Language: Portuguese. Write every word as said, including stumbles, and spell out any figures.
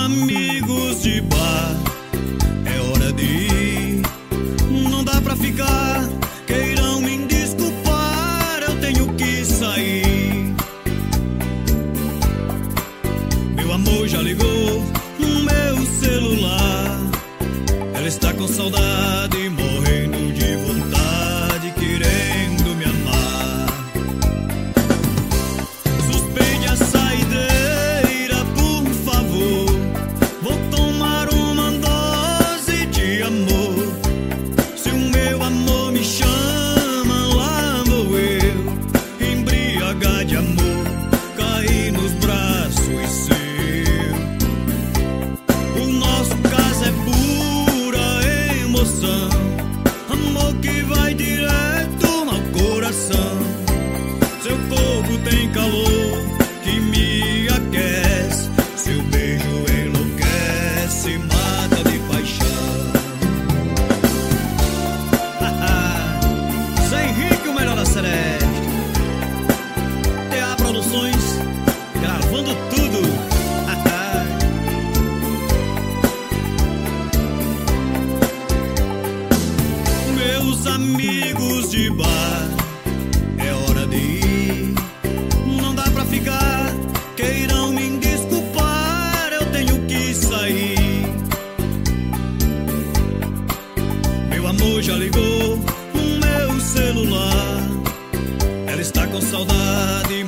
amigos de bar, é hora de ir. Não dá pra ficar, queiram me desculpar, eu tenho que sair. Meu amor já ligou no meu celular, ela está com saudade, morrendo de vontade, querendo me amar. Suspende a saideira, por favor, vou tomar uma dose de amor. Se o meu amor me chama, lá vou eu, embriagado de amor, cair nos braços seus. O nosso caso é pura emoção, amor que vai direto ao coração. Seu corpo tem calor que me aquece, seu beijo enlouquece, mata de paixão. Zé Henrique, o melhor da Sereste. T A Produções, gravando tudo. Meus amigos de bar, é hora de ir. Não dá pra ficar, queiram me desculpar, eu tenho que sair. Meu amor já ligou no meu celular, ela está com saudade,